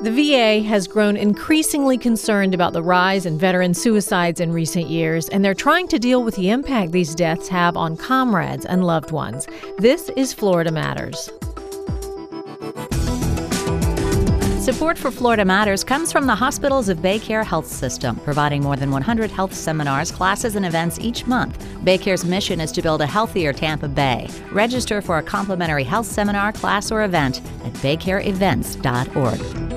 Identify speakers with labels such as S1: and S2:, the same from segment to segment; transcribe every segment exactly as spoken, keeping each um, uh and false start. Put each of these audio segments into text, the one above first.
S1: The V A has grown increasingly concerned about the rise in veteran suicides in recent years, and they're trying to deal with the impact these deaths have on comrades and loved ones. This is Florida Matters.
S2: Support for Florida Matters comes from the Hospitals of BayCare Health System, providing more than one hundred health seminars, classes, and events each month. BayCare's mission is to build a healthier Tampa Bay. Register for a complimentary health seminar, class, or event at baycare events dot org.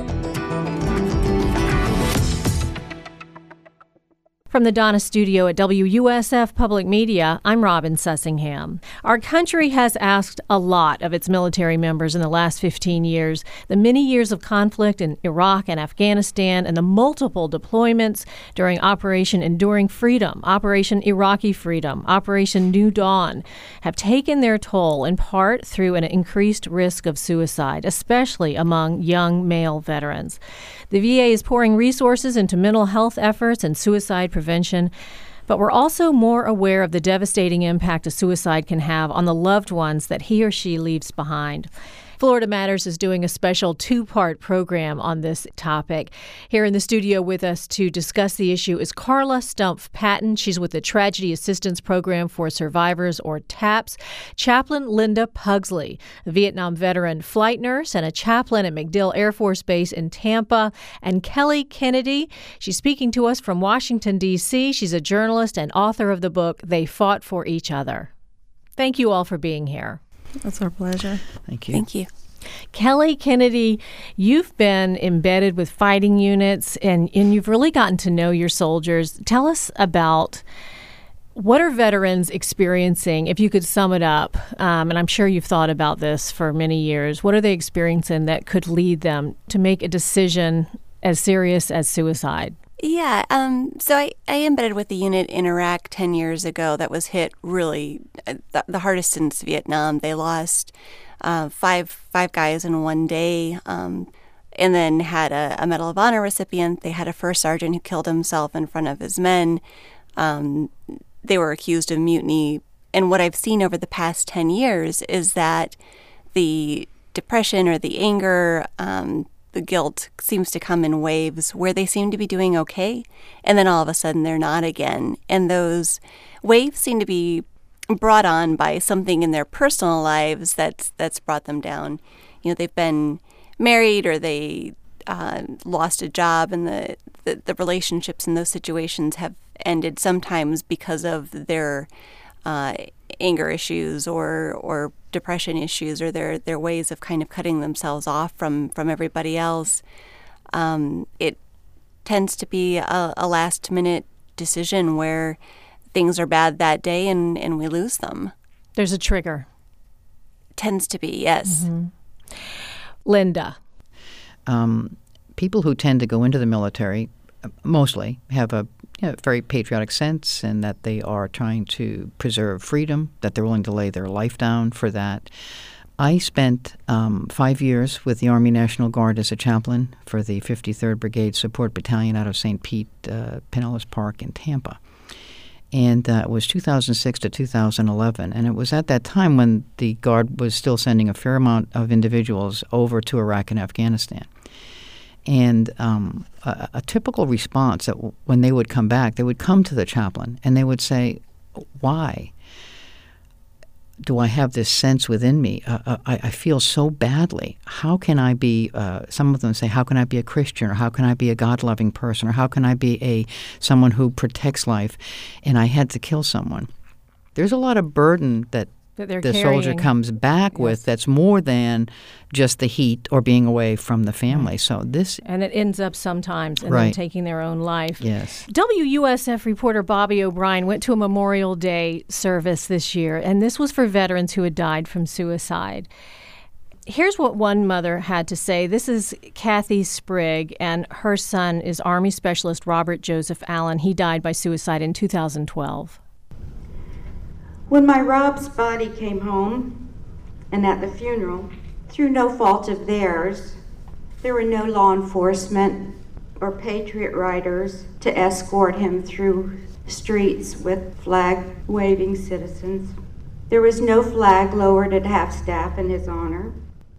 S1: From the Donna Studio at W U S F Public Media, I'm Robin Sussingham. Our country has asked a lot of its military members in the last fifteen years. The many years of conflict in Iraq and Afghanistan and the multiple deployments during Operation Enduring Freedom, Operation Iraqi Freedom, Operation New Dawn have taken their toll in part through an increased risk of suicide, especially among young male veterans. The V A is pouring resources into mental health efforts and suicide prevention, but we're also more aware of the devastating impact a suicide can have on the loved ones that he or she leaves behind. Florida Matters is doing a special two-part program on this topic. Here in the studio with us to discuss the issue is Carla Stumpf Patton. She's with the Tragedy Assistance Program for Survivors, or TAPS. Chaplain Linda Pugsley, a Vietnam veteran flight nurse and a chaplain at MacDill Air Force Base in Tampa. And Kelly Kennedy. She's speaking to us from Washington, D C She's a journalist and author of the book, They Fought for Each Other. Thank you all for being here.
S3: That's our pleasure.
S4: Thank you.
S3: Thank you.
S1: Kelly Kennedy, you've been embedded with fighting units and, and you've really gotten to know your soldiers. Tell us about what are veterans experiencing, if you could sum it up, um, and I'm sure you've thought about this for many years. What are they experiencing that could lead them to make a decision as serious as suicide?
S3: Yeah, um, so I, I embedded with the unit in Iraq ten years ago that was hit really uh, the, the hardest since Vietnam. They lost uh, five five guys in one day, um, and then had a, a Medal of Honor recipient. They had a first sergeant who killed himself in front of his men. Um, they were accused of mutiny. And what I've seen over the past ten years is that the depression or the anger, um, the guilt seems to come in waves where they seem to be doing okay, and then all of a sudden they're not again. And those waves seem to be brought on by something in their personal lives that's that's brought them down. You know, they've been married or they uh, lost a job, and the, the, the relationships in those situations have ended sometimes because of their uh, anger issues or or depression issues, or their their ways of kind of cutting themselves off from from everybody else. Um, it tends to be a, a last minute decision where things are bad that day and, and we lose them.
S1: There's a trigger.
S3: Tends to be, yes.
S1: Mm-hmm. Linda.
S4: Um, people who tend to go into the military mostly have a you know, very patriotic sense, and that they are trying to preserve freedom, that they're willing to lay their life down for that. I spent um, five years with the Army National Guard as a chaplain for the fifty-third Brigade Support Battalion out of Saint Pete, uh, Pinellas Park in Tampa. And uh, it was two thousand six to two thousand eleven, and it was at that time when the Guard was still sending a fair amount of individuals over to Iraq and Afghanistan. And um, a, a typical response that w- when they would come back, they would come to the chaplain and they would say, why do I have this sense within me? Uh, uh, I, I feel so badly. How can I be, uh, some of them say, how can I be a Christian, or how can I be a God-loving person, or how can I be a someone who protects life, and I had to kill someone? There's a lot of burden that
S1: That they're
S4: the
S1: carrying.
S4: soldier comes back
S1: Yes.
S4: with that's more than just the heat or being away from the family. So this,
S1: And it ends up sometimes in them
S4: Right.
S1: taking their own life.
S4: yes.
S1: W U S F reporter Bobby O'Brien went to a Memorial Day service this year, and this was for veterans who had died from suicide. Here's what one mother had to say. This is Kathy Sprigg, and her son is Army Specialist Robert Joseph Allen. He died by suicide in two thousand twelve.
S5: When my Rob's body came home, and at the funeral, through no fault of theirs, there were no law enforcement or patriot riders to escort him through streets with flag-waving citizens. There was no flag lowered at half-staff in his honor.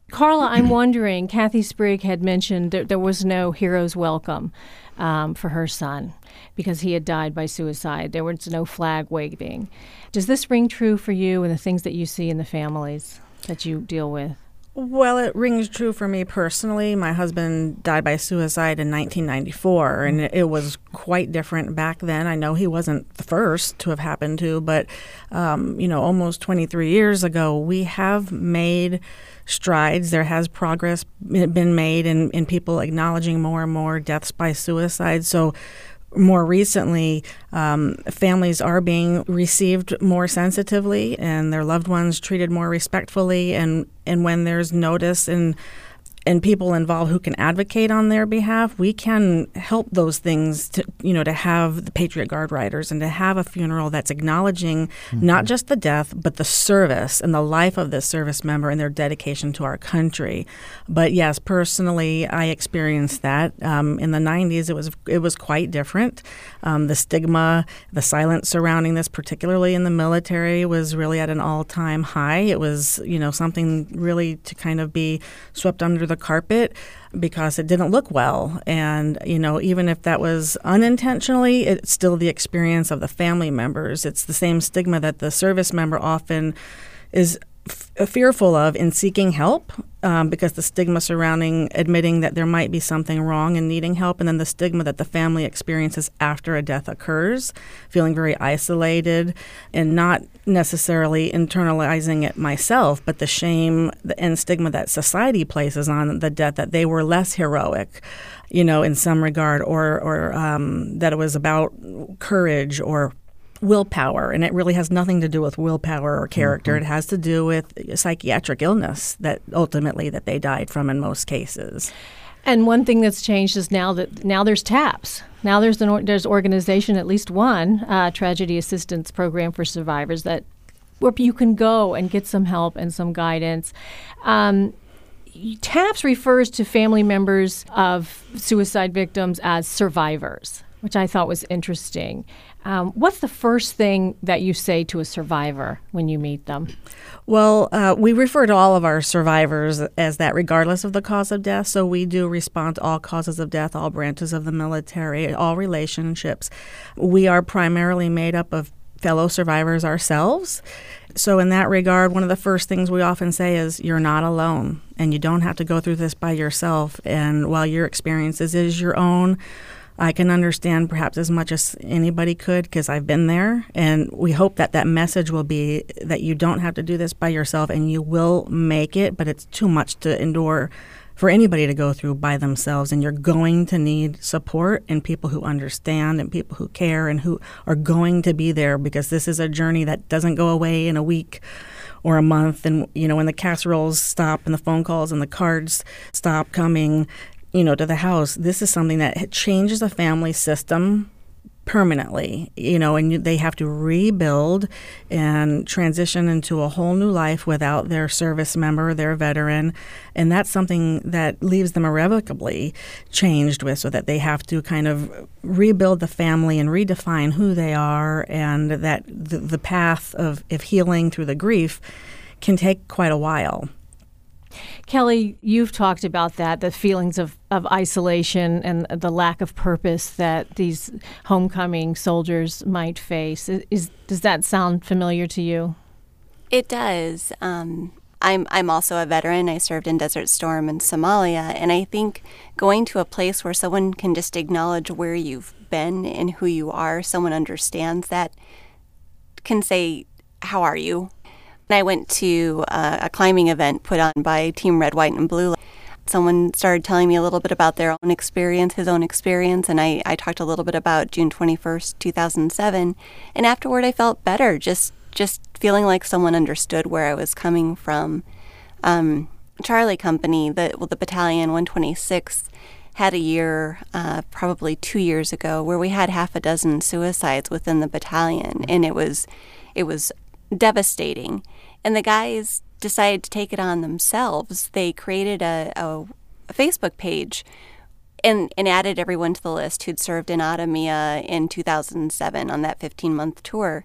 S1: Carla, I'm wondering, Kathy Sprigg had mentioned that there was no hero's welcome um, for her son because he had died by suicide. There was no flag waving. Does this ring true for you and the things that you see in the families that you deal with?
S6: Well, it rings true for me personally. My husband died by suicide in nineteen ninety-four, and it was quite different back then. I know he wasn't the first to have happened to, but, um, you know, almost twenty-three years ago, we have made strides. There has progress been made in, in people acknowledging more and more deaths by suicide. So more recently, um, families are being received more sensitively and their loved ones treated more respectfully. And, and when there's notice and and people involved who can advocate on their behalf, we can help those things to, you know, to have the Patriot Guard riders and to have a funeral that's acknowledging mm-hmm. not just the death, but the service and the life of this service member and their dedication to our country. But yes, personally, I experienced that. Um, in the nineties, it was it was quite different. Um, the stigma, the silence surrounding this, particularly in the military, was really at an all-time high. It was, you know, something really to kind of be swept under the carpet because it didn't look well. And, you know, even if that was unintentionally, it's still the experience of the family members. It's the same stigma that the service member often is f- fearful of in seeking help um, because the stigma surrounding admitting that there might be something wrong and needing help, and then the stigma that the family experiences after a death occurs, feeling very isolated and not necessarily internalizing it myself, but the shame and stigma that society places on the death, that they were less heroic, you know, in some regard, or, or um, that it was about courage or willpower, and it really has nothing to do with willpower or character. Mm-hmm. It has to do with psychiatric illness that ultimately that they died from in most cases.
S1: And one thing that's changed is now that now there's TAPS. Now there's an there's organization, at least one uh, tragedy assistance program for survivors that where you can go and get some help and some guidance. Um, TAPS refers to family members of suicide victims as survivors, which I thought was interesting. Um, what's the first thing that you say to a survivor when you meet them?
S6: Well, uh, we refer to all of our survivors as that regardless of the cause of death. So we do respond to all causes of death, all branches of the military, all relationships. We are primarily made up of fellow survivors ourselves. So in that regard, one of the first things we often say is you're not alone and you don't have to go through this by yourself. And while your experience is your own, I can understand perhaps as much as anybody could because I've been there. And we hope that that message will be that you don't have to do this by yourself and you will make it, but it's too much to endure for anybody to go through by themselves. And you're going to need support and people who understand and people who care and who are going to be there because this is a journey that doesn't go away in a week or a month. And, you know, when the casseroles stop and the phone calls and the cards stop coming, you know, to the house, this is something that changes the family system permanently, you know, and you, they have to rebuild and transition into a whole new life without their service member, their veteran. And that's something that leaves them irrevocably changed with, so that they have to kind of rebuild the family and redefine who they are, and that the, the path of, of healing through the grief can take quite a while.
S1: Kelly, you've talked about that, the feelings of, of isolation and the lack of purpose that these homecoming soldiers might face. Is, does that sound familiar to you?
S3: It does. Um, I'm I'm also a veteran. I served in Desert Storm in Somalia, and I think going to a place where someone can just acknowledge where you've been and who you are, someone understands that, can say, "How are you?" I went to uh, a climbing event put on by Team Red, White, and Blue. Someone started telling me a little bit about their own experience, his own experience, and I, I talked a little bit about June twenty-first, two thousand seven. And afterward, I felt better, just just feeling like someone understood where I was coming from. Um, Charlie Company, the, well, the battalion one twenty-six, had a year, uh, probably two years ago, where we had half a dozen suicides within the battalion, and it was it was devastating. And the guys decided to take it on themselves. They created a, a, a Facebook page and, and added everyone to the list who'd served in Adamia in two thousand seven on that fifteen-month tour.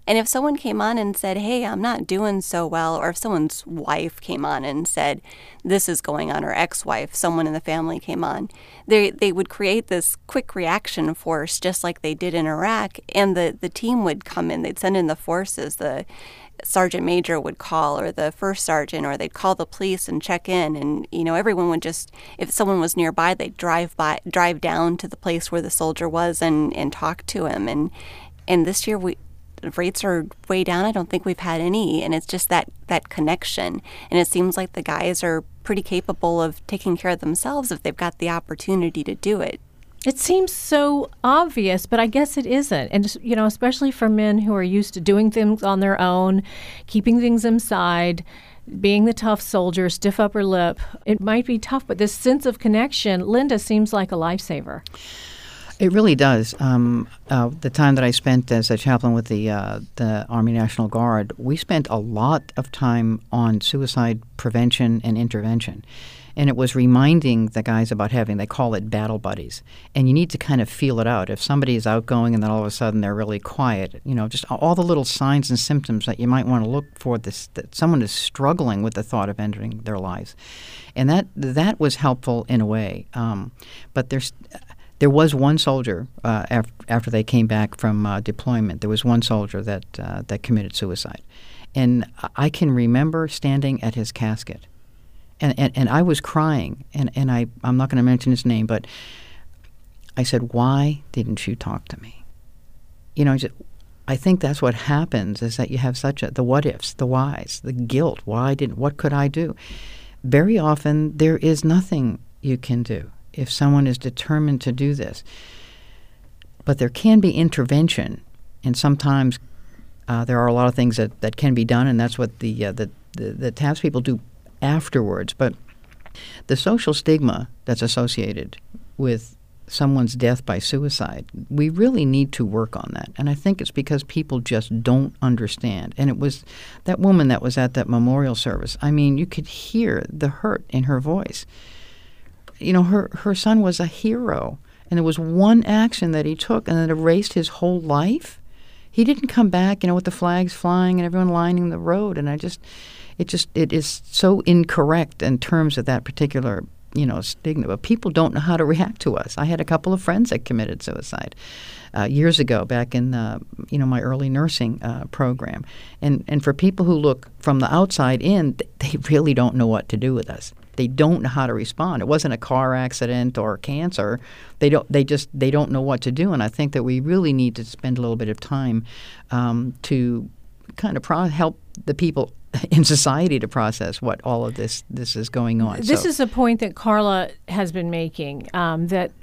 S3: And if someone came on and said, hey, I'm not doing so well, or if someone's wife came on and said, this is going on, or ex-wife, someone in the family came on, they they would create this quick reaction force just like they did in Iraq, and the, the team would come in. They'd send in the forces. The sergeant major would call, or the first sergeant, or they'd call the police and check in. And, you know, everyone would just, if someone was nearby, they'd drive by, drive down to the place where the soldier was and, and talk to him. And, and this year we... rates are way down. I don't think we've had any, and it's just that that connection. And it seems like the guys are pretty capable of taking care of themselves if they've got the opportunity to do it.
S1: It seems so obvious, but I guess it isn't. And, you know, especially for men who are used to doing things on their own, keeping things inside, being the tough soldier, stiff upper lip, it might be tough, but this sense of connection, Linda, seems like a lifesaver.
S4: It really does. Um, uh, the time that I spent as a chaplain with the uh, the Army National Guard, we spent a lot of time on suicide prevention and intervention. And it was reminding the guys about having, they call it battle buddies. And you need to kind of feel it out. If somebody is outgoing and then all of a sudden they're really quiet, you know, just all the little signs and symptoms that you might want to look for, this, that someone is struggling with the thought of ending their lives. And that that was helpful in a way. Um, but there's... There was one soldier uh, after, after they came back from uh, deployment. There was one soldier that uh, that committed suicide, and I can remember standing at his casket, and and, and I was crying, and and I I'm not going to mention his name, but I said, "Why didn't you talk to me?" You know, I, just, I think that's what happens, is that you have such a the what ifs, the whys, the guilt. Why didn't? What could I do? Very often there is nothing you can do if someone is determined to do this. But there can be intervention, and sometimes uh, there are a lot of things that, that can be done, and that's what the, uh, the, the, the TAPS people do afterwards. But the social stigma that's associated with someone's death by suicide, we really need to work on that. And I think it's because people just don't understand. And it was that woman that was at that memorial service. I mean, you could hear the hurt in her voice. You know, her, her son was a hero, and there was one action that he took and it erased his whole life. He didn't come back, you know, with the flags flying and everyone lining the road. And I just, it just, it is so incorrect in terms of that particular, you know, stigma. But people don't know how to react to us. I had a couple of friends that committed suicide uh, years ago, back in, uh, you know, my early nursing uh, program. And, and for people who look from the outside in, they really don't know what to do with us. They don't know how to respond. It wasn't a car accident or cancer. They don't. They just. They don't know what to do. And I think that we really need to spend a little bit of time um, to kind of pro- help the people in society to process what all of this this is going on.
S1: This
S4: so.
S1: is a point that Carla has been making, um, that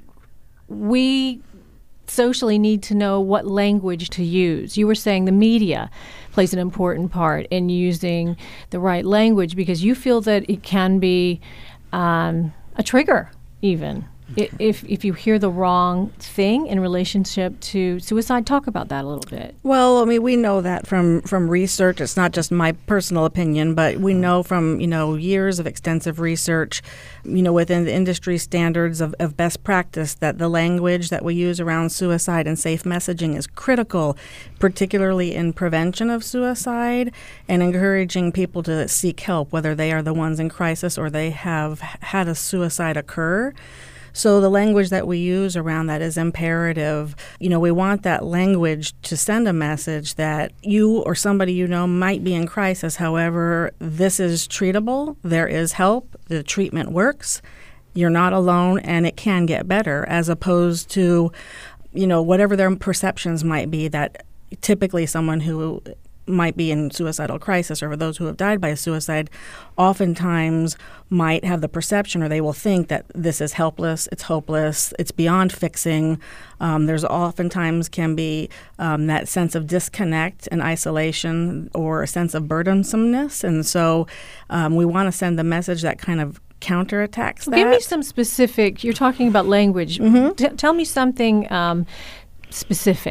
S1: we socially need to know what language to use. You were saying the media plays an important part in using the right language, because you feel that it can be um, a trigger even. If if you hear the wrong thing in relationship to suicide. Talk about that a little bit.
S6: Well, I mean, we know that from, from research. It's not just my personal opinion, but we know from, you know, years of extensive research, you know, within the industry standards of, of best practice, that the language that we use around suicide and safe messaging is critical, particularly in prevention of suicide and encouraging people to seek help, whether they are the ones in crisis or they have had a suicide occur. So the language that we use around that is imperative. You know, we want that language to send a message that you or somebody you know might be in crisis. However, this is treatable. There is help. The treatment works. You're not alone, and it can get better, as opposed to, you know, whatever their perceptions might be, that typically someone who might be in suicidal crisis, or for those who have died by suicide, oftentimes might have the perception, or they will think, that this is helpless, it's hopeless, it's beyond fixing. Um, there's oftentimes can be um, that sense of disconnect and isolation, or a sense of burdensomeness. And so um, we want to send the message that kind of counterattacks that.
S1: Give me some specific, you're talking about language.
S6: Mm-hmm.
S1: T- tell me something um, specific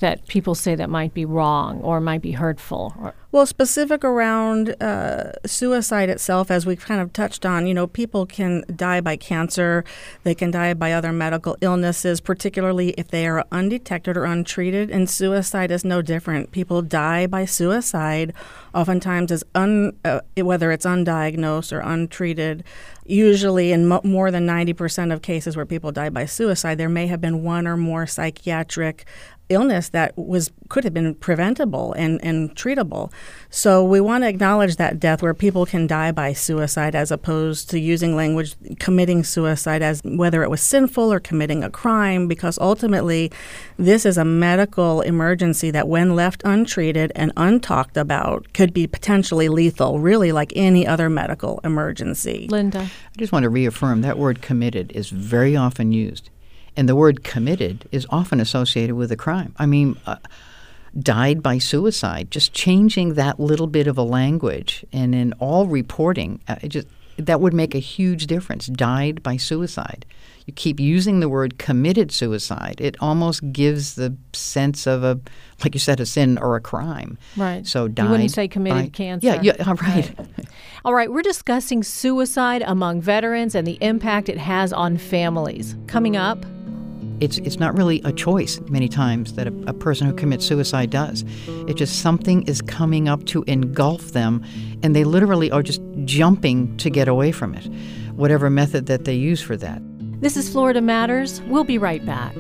S1: that people say that might be wrong or might be hurtful? Or-
S6: Well, specific around uh, suicide itself, as we've kind of touched on, you know, people can die by cancer. They can die by other medical illnesses, particularly if they are undetected or untreated. And suicide is no different. People die by suicide, oftentimes as un, uh, whether it's undiagnosed or untreated. Usually, in mo- more than ninety percent of cases where people die by suicide, there may have been one or more psychiatric illness that was could have been preventable and, and treatable. So we want to acknowledge that death where people can die by suicide, as opposed to using language committing suicide as whether it was sinful or committing a crime, because ultimately this is a medical emergency that, when left untreated and untalked about, could be potentially lethal, really like any other medical emergency.
S1: Linda?
S4: I just want to reaffirm that word committed is very often used. And the word committed is often associated with a crime. I mean, uh, died by suicide, just changing that little bit of a language. And in all reporting, uh, it just that would make a huge difference. Died by suicide. You keep using the word committed suicide. It almost gives the sense of a, like you said, a sin or a crime.
S1: Right.
S4: So died.
S1: You wouldn't say committed
S4: by,
S1: cancer.
S4: Yeah, yeah, right.
S1: right. All right, we're discussing suicide among veterans and the impact it has on families. Coming up.
S4: It's it's not really a choice many times that a, a person who commits suicide does. It's just something is coming up to engulf them, and they literally are just jumping to get away from it, whatever method that they use for that.
S1: This is Florida Matters. We'll be right back.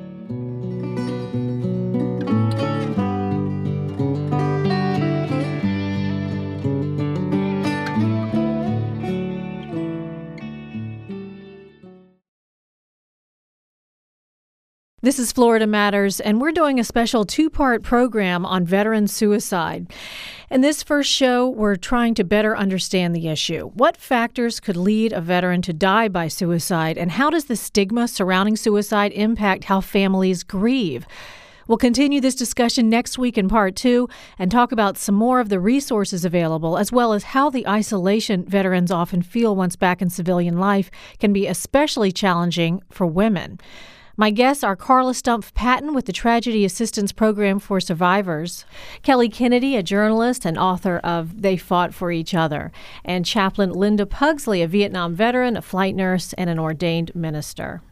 S1: This is Florida Matters, and we're doing a special two-part program on veteran suicide. In this first show, we're trying to better understand the issue. What factors could lead a veteran to die by suicide, and how does the stigma surrounding suicide impact how families grieve? We'll continue this discussion next week in part two and talk about some more of the resources available, as well as how the isolation veterans often feel once back in civilian life can be especially challenging for women. My guests are Carla Stumpf Patton with the Tragedy Assistance Program for Survivors, Kelly Kennedy, a journalist and author of They Fought for Each Other, and Chaplain Linda Pugsley, a Vietnam veteran, a flight nurse, and an ordained minister.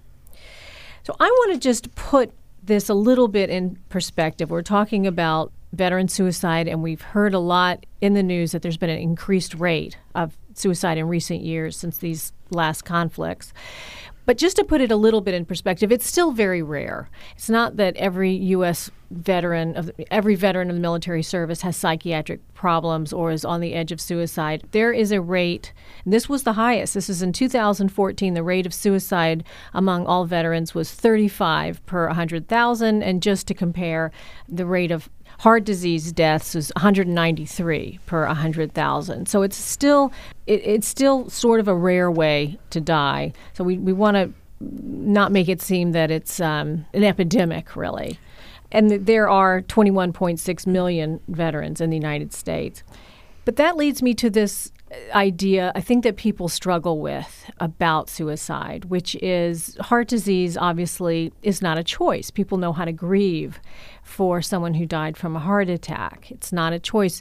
S1: So I want to just put this a little bit in perspective. We're talking about veteran suicide, and we've heard a lot in the news that there's been an increased rate of suicide in recent years since these last conflicts. But just to put it a little bit in perspective, it's still very rare. It's not that every U S veteran of the, every veteran of the military service has psychiatric problems or is on the edge of suicide. There is a rate, and this was the highest. This is in two thousand fourteen. The rate of suicide among all veterans was thirty-five per one hundred thousand, and just to compare, the rate of heart disease deaths is one hundred ninety-three per one hundred thousand. So it's still it, it's still sort of a rare way to die. So we, we want to not make it seem that it's um, an epidemic, really. And th- there are twenty-one point six million veterans in the United States. But that leads me to this idea I think that people struggle with about suicide, which is heart disease obviously is not a choice. People know how to grieve for someone who died from a heart attack. It's not a choice.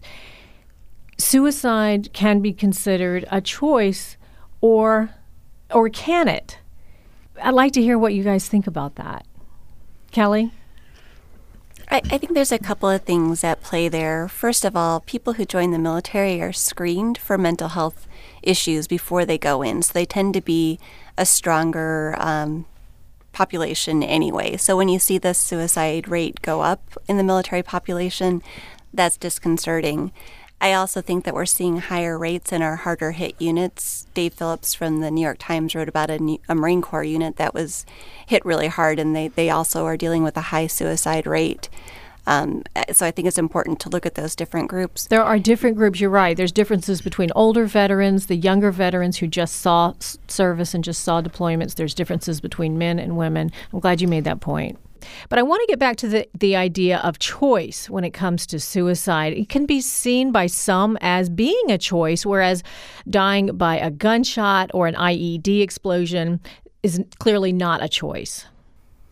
S1: Suicide can be considered a choice, or or can it? I'd like to hear what you guys think about that. Kelly?
S3: I, I think there's a couple of things at play there. First of all, people who join the military are screened for mental health issues before they go in. So they tend to be a stronger um, population anyway. So when you see the suicide rate go up in the military population, that's disconcerting. I also think that we're seeing higher rates in our harder hit units. Dave Phillips from the New York Times wrote about a, new, a Marine Corps unit that was hit really hard, and they, they also are dealing with a high suicide rate. Um, so I think it's important to look at those different groups.
S1: There are different groups, you're right. There's differences between older veterans, the younger veterans who just saw s- service and just saw deployments. There's differences between men and women. I'm glad you made that point. But I want to get back to the, the idea of choice when it comes to suicide. It can be seen by some as being a choice, whereas dying by a gunshot or an I E D explosion is clearly not a choice.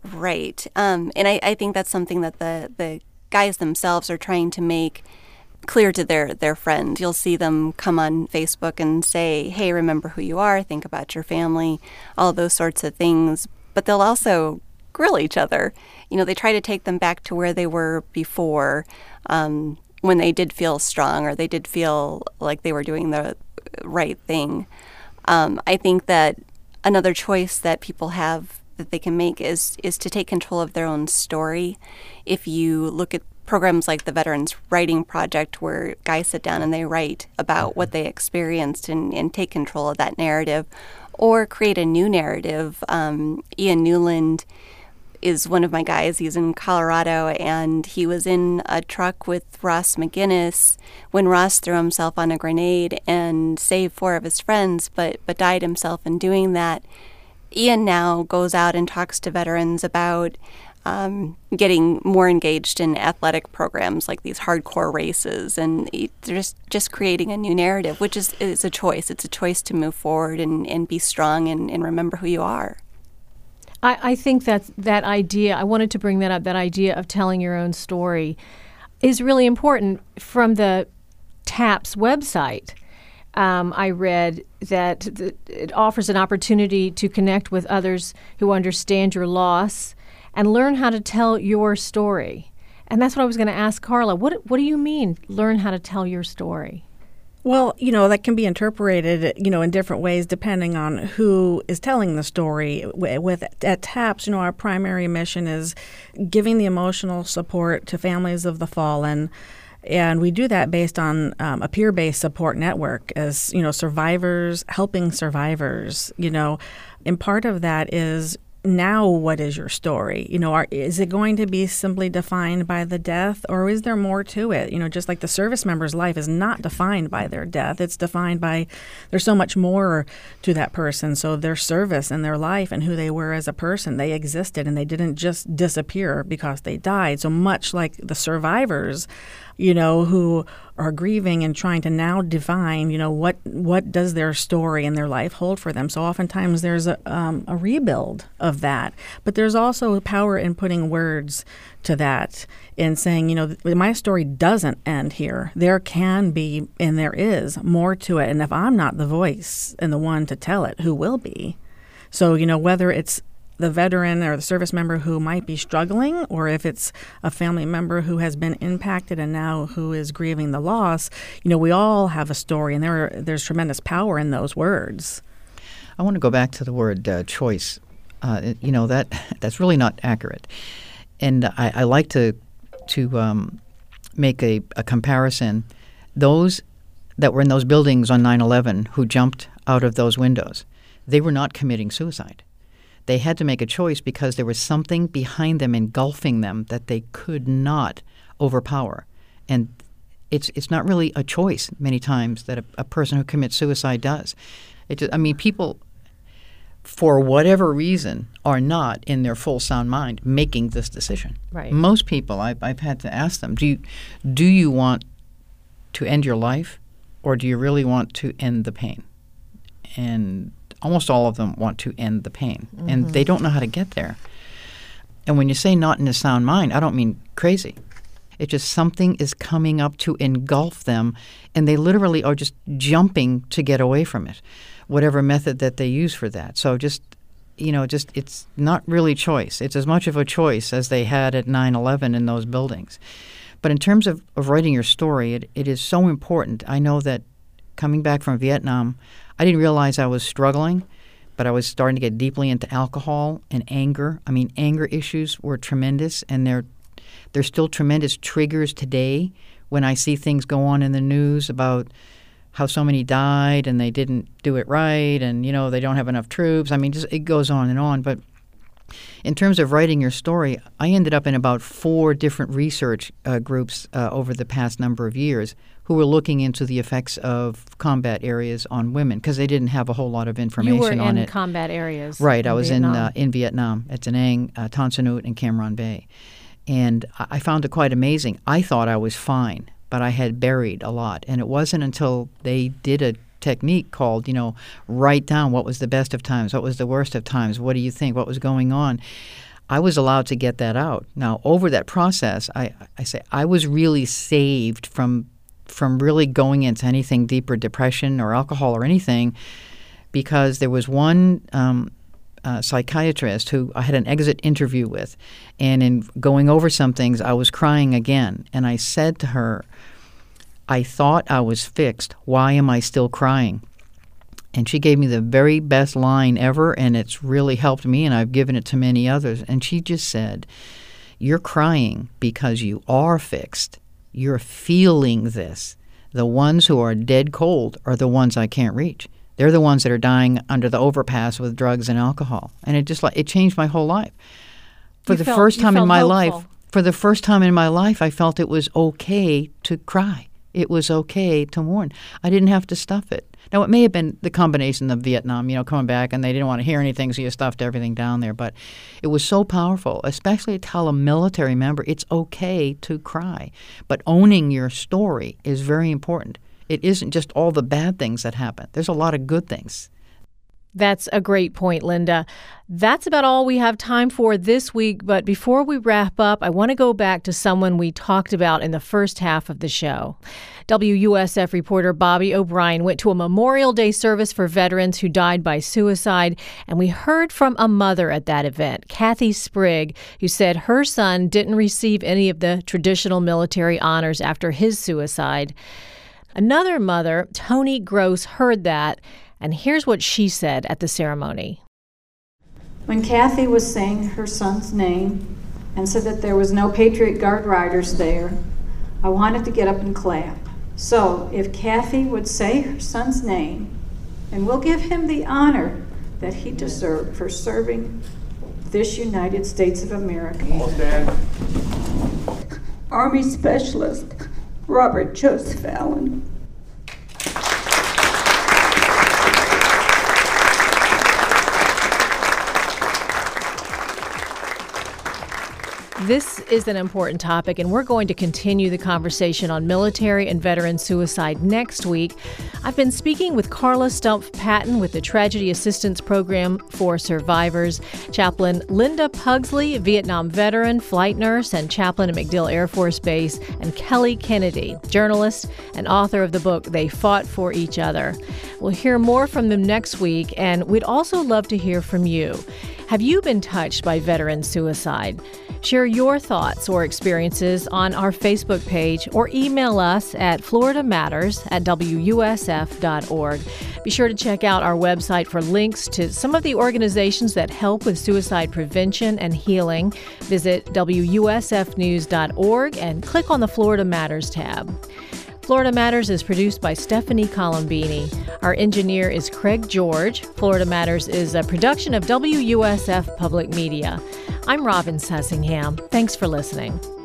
S3: Right. Um, and I, I think that's something that the, the guys themselves are trying to make clear to their, their friends. You'll see them come on Facebook and say, hey, remember who you are, think about your family, all those sorts of things. But they'll also grill each other. You know, they try to take them back to where they were before, um, when they did feel strong or they did feel like they were doing the right thing. Um, I think that another choice that people have that they can make is is to take control of their own story. If you look at programs like the Veterans Writing Project, where guys sit down and they write about what they experienced and, and take control of that narrative, or create a new narrative. Um, Ian Newland is one of my guys. He's in Colorado, and he was in a truck with Ross McGinnis when Ross threw himself on a grenade and saved four of his friends, but but died himself in doing that. Ian now goes out and talks to veterans about um, getting more engaged in athletic programs like these hardcore races, and they're just, just creating a new narrative, which is, is a choice. It's a choice to move forward and, and be strong and, and remember who you are.
S1: I, I think that that idea, I wanted to bring that up, that idea of telling your own story is really important. From the TAPS website, um, I read that th- it offers an opportunity to connect with others who understand your loss and learn how to tell your story. And that's what I was going to ask Carla. What What do you mean, learn how to tell your story?
S6: Well, you know, that can be interpreted, you know, in different ways depending on who is telling the story. With at TAPS, you know, our primary mission is giving the emotional support to families of the fallen. And we do that based on um, a peer-based support network as, you know, survivors helping survivors, you know. And part of that is, now what is your story? You know, are, is it going to be simply defined by the death, or is there more to it? You know, just like the service member's life is not defined by their death. It's defined by, there's so much more to that person. So their service and their life and who they were as a person, they existed and they didn't just disappear because they died. So much like the survivors, you know, who are grieving and trying to now define, you know, what what does their story and their life hold for them. So oftentimes there's a, um, a rebuild of that. But there's also power in putting words to that and saying, you know, my story doesn't end here. There can be, and there is, more to it. And if I'm not the voice and the one to tell it, who will be? So, you know, whether it's the veteran or the service member who might be struggling, or if it's a family member who has been impacted and now who is grieving the loss, you know, we all have a story, and there are, there's tremendous power in those words.
S4: I want to go back to the word uh, choice. Uh, you know, that that's really not accurate. And I, I like to to um, make a, a comparison. Those that were in those buildings on nine eleven who jumped out of those windows, they were not committing suicide. They had to make a choice because there was something behind them engulfing them that they could not overpower. And it's it's not really a choice many times that a, a person who commits suicide does. It just, I mean, people, for whatever reason, are not in their full sound mind making this decision.
S1: Right.
S4: Most people, I've, I've had to ask them, do you, do you want to end your life, or do you really want to end the pain? And almost all of them want to end the pain, mm-hmm. and they don't know how to get there. And when you say not in a sound mind, I don't mean crazy. It's just something is coming up to engulf them, and they literally are just jumping to get away from it, whatever method that they use for that. So just, you know, just it's not really choice. It's as much of a choice as they had at nine eleven in those buildings. But in terms of, of writing your story, it, it is so important. I know that coming back from Vietnam, I didn't realize I was struggling, but I was starting to get deeply into alcohol and anger. I mean, anger issues were tremendous, and they're they're still tremendous triggers today when I see things go on in the news about how so many died and they didn't do it right, and, you know, they don't have enough troops. I mean, just it goes on and on. But in terms of writing your story, I ended up in about four different research uh, groups uh, over the past number of years who were looking into the effects of combat areas on women, because they didn't have a whole lot of information on it.
S1: You were in combat areas.
S4: Right. I was
S1: Vietnam.
S4: in uh, in Vietnam, at Da Nang, uh, Tan Son Nhut, and Cam Ranh Bay. And I found it quite amazing. I thought I was fine, but I had buried a lot. And it wasn't until they did a technique called, you know, write down what was the best of times, what was the worst of times, what do you think, what was going on. I was allowed to get that out. Now, over that process, I, I say I was really saved from from really going into anything deeper, depression or alcohol or anything, because there was one um, uh, psychiatrist who I had an exit interview with, and in going over some things, I was crying again. And I said to her, I thought I was fixed. Why am I still crying? And she gave me the very best line ever, and it's really helped me, and I've given it to many others. And she just said, you're crying because you are fixed. You're feeling this. The ones who are dead cold are the ones I can't reach. They're the ones that are dying under the overpass with drugs and alcohol. And it just like it changed my whole life. For
S1: You
S4: the
S1: felt-
S4: first
S1: you
S4: time in
S1: felt
S4: my
S1: hopeful.
S4: life, for the first time in my life, I felt it was okay to cry. It was okay to mourn. I didn't have to stuff it. Now, it may have been the combination of Vietnam, you know, coming back, and they didn't want to hear anything, so you stuffed everything down there. But it was so powerful, especially to tell a military member it's okay to cry. But owning your story is very important. It isn't just all the bad things that happen. There's a lot of good things.
S1: That's a great point, Linda. That's about all we have time for this week. But before we wrap up, I want to go back to someone we talked about in the first half of the show. W U S F reporter Bobby O'Brien went to a Memorial Day service for veterans who died by suicide, and we heard from a mother at that event, Kathy Sprigg, who said her son didn't receive any of the traditional military honors after his suicide. Another mother, Tony Gross, heard that, and here's what she said at the ceremony.
S7: When Kathy was saying her son's name and said that there was no Patriot Guard riders there, I wanted to get up and clap. So if Kathy would say her son's name, and we'll give him the honor that he deserved for serving this United States of America. Army Specialist Robert Joseph Allen.
S1: This is an important topic, and we're going to continue the conversation on military and veteran suicide next week. I've been speaking with Carla Stumpf Patton with the Tragedy Assistance Program for Survivors, Chaplain Linda Pugsley, Vietnam veteran, flight nurse, and chaplain at MacDill Air Force Base, and Kelly Kennedy, journalist and author of the book They Fought for Each Other. We'll hear more from them next week, and we'd also love to hear from you. Have you been touched by veteran suicide? Share your thoughts or experiences on our Facebook page or email us at florida matters at w u s f dot org. Be sure to check out our website for links to some of the organizations that help with suicide prevention and healing. Visit w u s f news dot org and click on the Florida Matters tab. Florida Matters is produced by Stephanie Colombini. Our engineer is Craig George. Florida Matters is a production of W U S F Public Media. I'm Robin Sussingham. Thanks for listening.